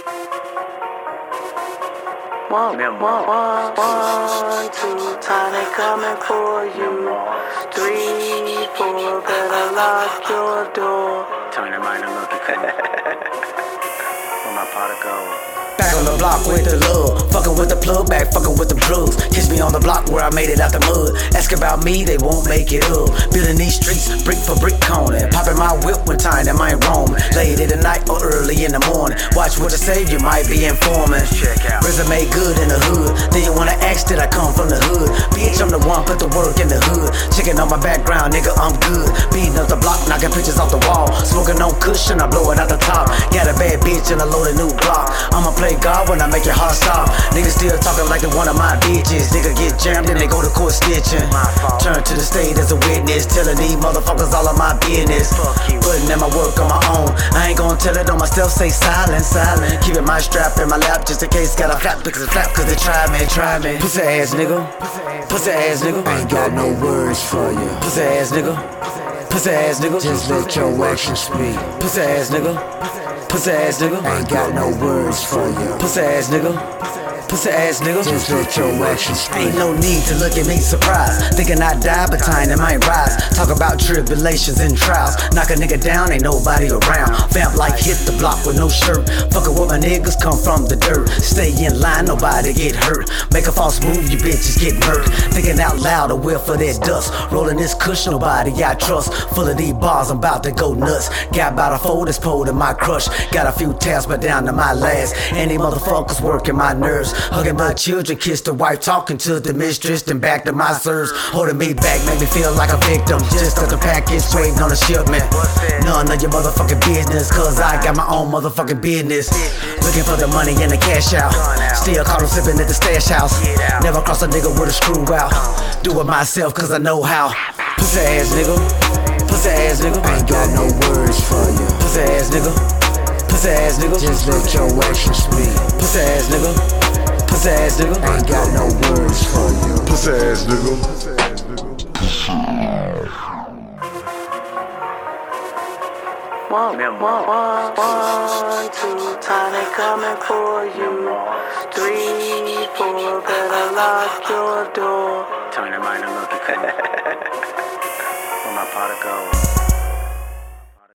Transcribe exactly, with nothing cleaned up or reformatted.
One, one, one, one, two, tiny coming for you. Three, four, better lock your door. Turn your mind and look at where my pot go. Back on the block with the love, fucking with the plug, back fucking with the drugs. Kiss me on the block where I made it out the mud. Ask about me, they won't make it up. Building these streets, brick for brick corner. Popping my whip when time that might roam. Late in the night or early in the morning. Watch what I say, you might be informing. Check out. Resume good in the hood. Then you wanna ask, did I come from the hood? Bitch, I'm the one, put the work in the hood. Checking on my background, nigga, I'm good. Beating up the block, knocking pictures off the wall. Smoking on cushion, I blow it out the top. Got a bad bitch and I load a new block. I'ma play God when I make your heart stop. Niggas still talking like they one of my bitches. Nigga get jammed and they go to court snitching. Turn to the state as a witness, telling these motherfuckers all of my business. Putting in my work on my own. I ain't gonna tell it on myself, say silent, silent. Keeping my strap in my lap just in case. Got a flap because it flap cause they try me, try me. Pussy ass nigga, pussy ass nigga. Ain't got no words for you. Pussy ass nigga, pussy ass nigga. Just let your actions speak. Pussy ass nigga, pussy ass nigga. Ain't got no words for you. Pussy ass nigga, pussy ass nigga. Just let your actions speak. Ain't no need to look at me surprised. Thinking I die, but time it might rise. Talk about tribulations and trials. Knock a nigga down, ain't nobody around. Vamp like hit the block with no shirt. Fuckin' with my niggas come from the dirt. Stay in line, nobody get hurt. Make a false move, you bitches get murked. Thinking out loud, a whiff of that dust. Rolling this cushion, nobody I trust. Full of these bars, I'm about to go nuts. Got about a fold that's pulled in my crush. Got a few tabs, but down to my last. And these motherfuckers working my nerves. Hugging my children, kiss the wife, talking to the mistress, then back to my serves. Holding me back, make me feel like a victim. Just got the package, waiting on a shipment. None of your motherfucking business, cause I got my own motherfucking business. Looking for the money and the cash out. Still caught him sipping at the stash house. Never cross a nigga with a screw out. Do it myself cause I know how. Pussy ass nigga, pussy ass nigga. Ain't got no words for you. Pussy ass nigga, pussy ass nigga. Just let your actions speak. Pussy ass nigga, pussy ass nigga. Ain't got no words for you. Pussy ass nigga. One, one, one, one, two, tiny coming for you. Three, four, better lock your door. Turn your mind and look at where my pot go.